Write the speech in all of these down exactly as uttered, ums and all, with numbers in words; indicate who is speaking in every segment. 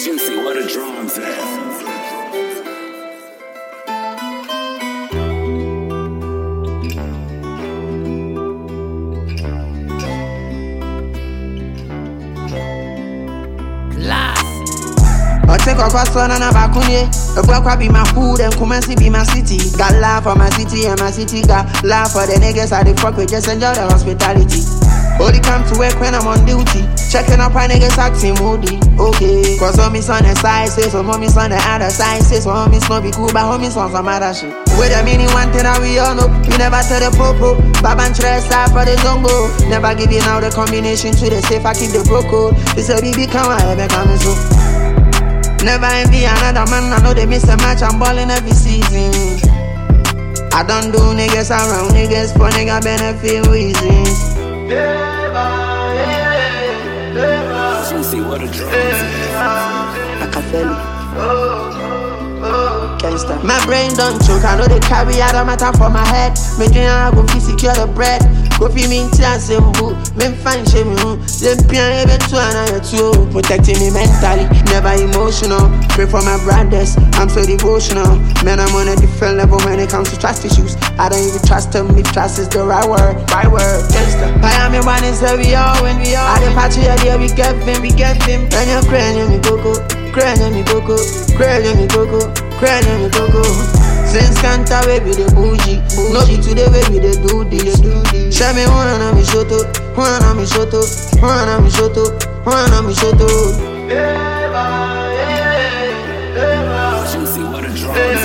Speaker 1: Juicy, where the drums at?
Speaker 2: I take a question and a bakunye. A block be my hood and Kumasi be my city. Got love for my city and my city got love for the niggas I dey fuck with. Just enjoy the hospitality. Only come to work when I'm on duty. Checking up my niggas acting moody. Okay, cause homies on the side say so, homies on the other side say so, homies no be cool, but homies on some other shit. With a meaning one thing that we all know, we never tell the popo. Baban try style for the zongo. Never give you now the combination to the safe, I keep the bro code. This a B B come I ever coming so. Never envy another man, I know they miss a match, I'm balling every season. I don't do niggas around niggas for nigga benefit reasons.
Speaker 1: Juicy, what a drums
Speaker 2: I can feel it. Can't stop. My brain don't choke, I know they carry out a matter for my head. Me drink I go fi secure the bread. Go fi me and simple, me find shame you. Them pian even two and I two. Protecting me mentally, never emotional. Pray for my brothers, I'm so devotional. Man, I'm on a different level when it comes to trust issues. I don't even trust them if trust is the right word, right word. Gangsta. I am a man and say we all when we all. I the party idea we get him, we get him. And you're crying me coco, crying me coco, crying me coco, crying me coco. Since Kanta baby the bougie, no be today baby they do this. Show me one on me shoto, one on me shoto, one on me shoto, one on me shoto.
Speaker 1: Juicy, what a drums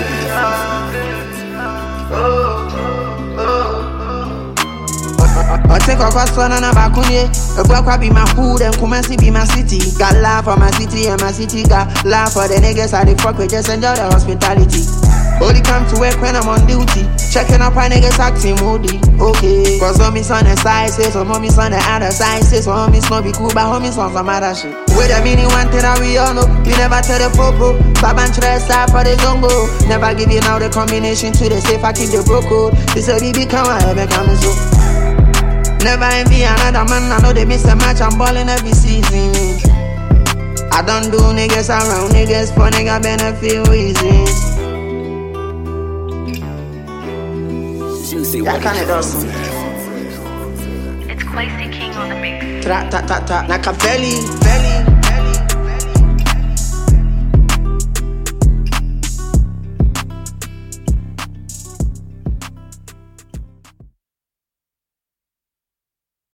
Speaker 2: I take a question and a bakunye. A block be my hood and Kumasi be my city. Got love for my city and my city got love for the niggas I dey fuck with. Just enjoy the hospitality. Only come to work when I'm on duty. Checking up my niggas acting moody. Okay, cause homies on the side say so, homies on the other side say so, homies no be cool, but homies on some other shit. With a meaning one thing that we all know, we never tell the popo. Baban try style for the zongo. Never give you now the combination to the safe, I keep the bro code. This a B B come I ever coming so. Never envy another man, I know they miss a match, I'm balling every season. I don't do niggas around niggas for nigga benefit reasons.
Speaker 1: Juicy,
Speaker 2: Yeah,
Speaker 1: what
Speaker 2: can
Speaker 1: a
Speaker 2: it
Speaker 1: drums
Speaker 2: awesome.
Speaker 3: It's Quasi King on the mix.
Speaker 2: Tra ta ta ta, like a belly, belly.